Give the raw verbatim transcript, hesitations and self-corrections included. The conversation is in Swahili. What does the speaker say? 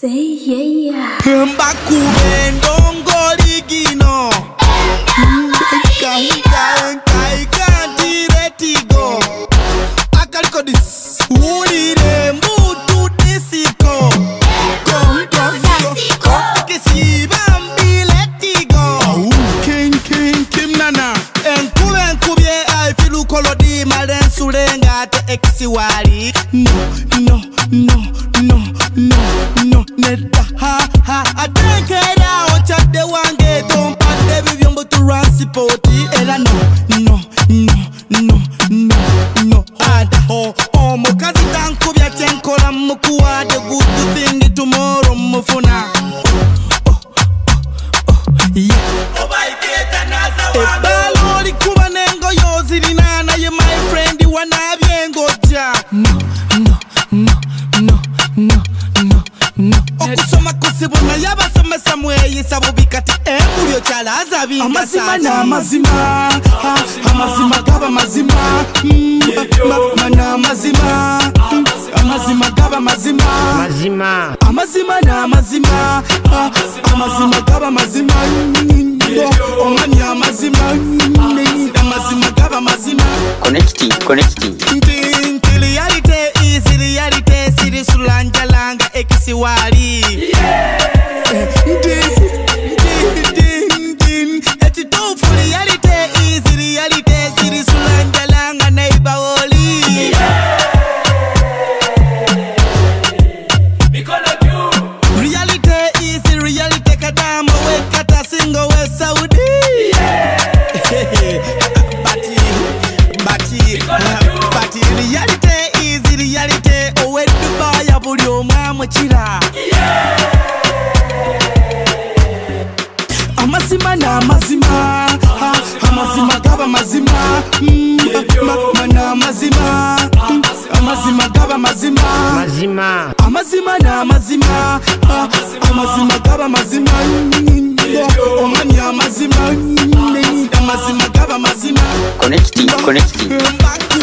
Say yeah yeah. Mbakube ndongo ligino Kai kai kai kanti retigo Akaliko dis Ulire mbutu disiko Kom kom kom Kisi bambi letigo King king kim nana Enkube enkubye ay filu kolodi Malen sulenga te ekisi wali No no no no no no neta ha ha atekera ochade wange tompade bibyombo turansi poti era no no no no no no ada ho oh mukazi tankubya chenkola mukuwa the good thing tomorrow mufuna oh oh oh yeah obaiketa naza wa baloli kuba nengo yozirina na ye my friend wanabyengoja no no no no no no no okusoma kusibona yabasoma samwe sabubikati embulyo chalaza binga amazima na amazima amazima gaba mazima mana amazima amazima gaba mazima mazima amazima na amazima amazima gaba mazima omani amazima amazima gaba mazima connecting connecting reality is reality siri sulanja langa ekisi wali yeah eti tofu reality is reality siri sulanja langa neighbor wali yeah because of you reality is reality kadama we kata singo we Saudi yeah bati bati bati reality is reality owe Dubai ya buli omwa chira amazima na amazima amazima gaba mazima mana amazima amazima gaba mazima mazima amazima na amazima amazima gaba mazima omani amazima amazima gaba mazima connecting connecting